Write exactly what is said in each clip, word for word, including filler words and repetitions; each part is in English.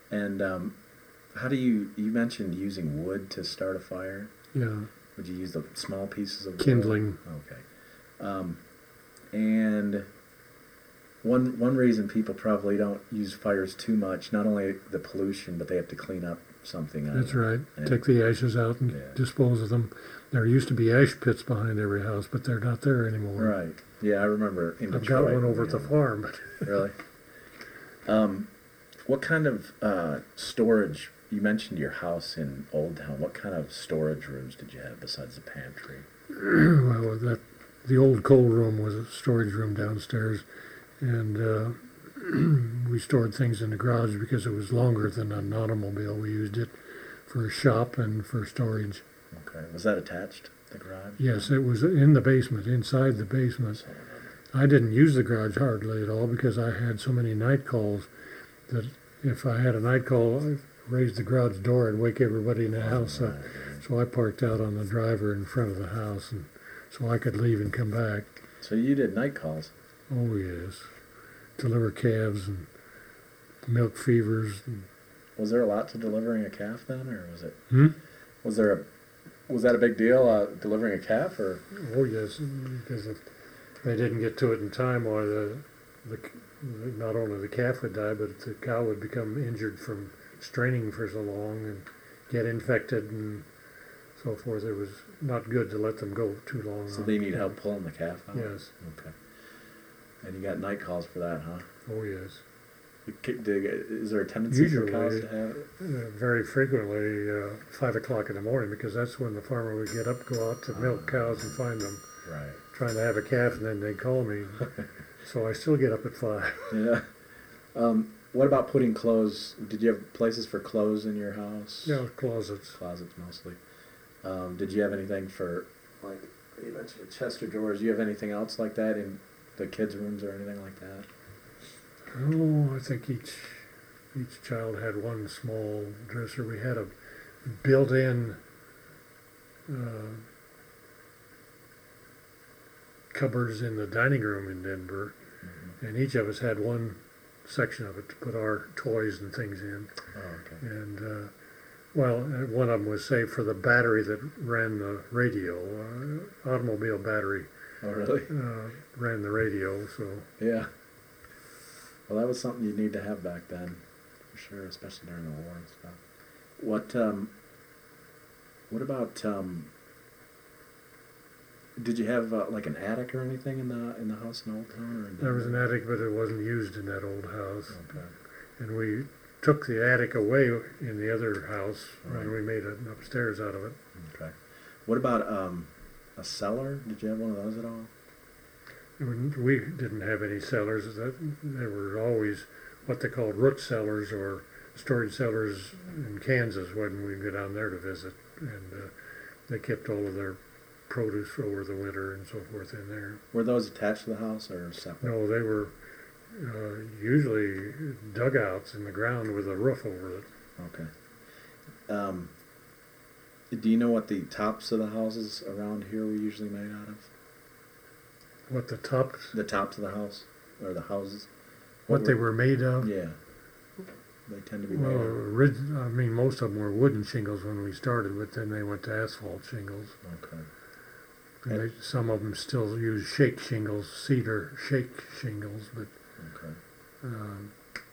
And um, how do you, you mentioned using wood to start a fire. Yeah. Would you use the small pieces of wood? Kindling. Okay. Um, and one one reason people probably don't use fires too much, not only the pollution, but they have to clean up something. That's right. And take the ashes out and yeah. dispose of them. There used to be ash pits behind every house, but they're not there anymore. Right. Yeah, I remember in I've Detroit. got one over at the farm. Really? Um, what kind of uh, storage, you mentioned your house in Old Town, what kind of storage rooms did you have besides the pantry? Well, that the old coal room was a storage room downstairs, and uh, we stored things in the garage because it was longer than an automobile. We used it for a shop and for storage. Okay. Was that attached, the garage? Yes, it was in the basement, inside the basement. I didn't use the garage hardly at all because I had so many night calls that if I had a night call, I raised the garage door and wake everybody in the house up. So I parked out on the driver in front of the house, and so I could leave and come back. So you did night calls? Oh, yes. Deliver calves and milk fevers. And was there a lot to delivering a calf then, or was it? Hmm? Was there a was that a big deal, uh, delivering a calf, or? Oh, yes, because if they didn't get to it in time, or the, the not only the calf would die, but the cow would become injured from straining for so long and get infected and so forth. It was not good to let them go too long. So they need help pulling the calf out? Yes. Okay. And you got night calls for that, huh? Oh, yes. Is there a tendency Usually, for cows to have it? Uh, very frequently, uh, five o'clock in the morning, because that's when the farmer would get up, go out to milk cows and find them. Right. Trying to have a calf, and then they'd call me. So I still get up at five. Yeah. Um, what about putting clothes? Did you have places for clothes in your house? Yeah, closets. Closets mostly. Um, did you have anything for, like, you mentioned chest or drawers? Do you have anything else like that in the kids' rooms or anything like that? Oh, I think each each child had one small dresser. We had a built-in uh, cupboards in the dining room in Denver, mm-hmm. and each of us had one section of it to put our toys and things in. Oh, okay. And uh, well, one of them was saved for the battery that ran the radio, uh, automobile battery. Oh, really? Uh, ran the radio, so. Yeah. Well, that was something you'd need to have back then, for sure, especially during the war and stuff. What, um, what about, um, did you have, uh, like, an attic or anything in the in the house in Old Town? Or in there was an attic, but it wasn't used in that old house. Okay. And we took the attic away in the other house, right. and we made an upstairs out of it. Okay. What about, um, a cellar? Did you have one of those at all? We didn't have any cellars. That there were always what they called root cellars or storage cellars in Kansas when we go down there to visit, and uh, they kept all of their produce over the winter and so forth in there. Were those attached to the house or separate? No, they were uh, usually dugouts in the ground with a roof over it. Okay. Um, do you know what the tops of the houses around here were usually made out of? What the tops? The tops of the house, or the houses. What, what they were made of? Yeah. They tend to be well, made of. I mean, most of them were wooden shingles when we started, but then they went to asphalt shingles. Okay. And they, some of them still use shake shingles, cedar shake shingles, but okay. um,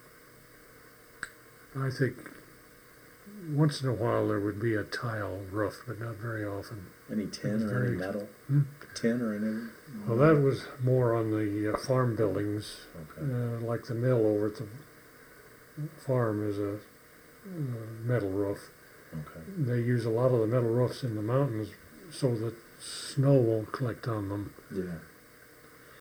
I think once in a while there would be a tile roof, but not very often. Any tin or any metal? Hmm? Tin or any? Well, that was more on the uh, farm buildings. Okay. Uh, like the mill over at the farm is a uh, metal roof. Okay. They use a lot of the metal roofs in the mountains so that snow won't collect on them. Yeah.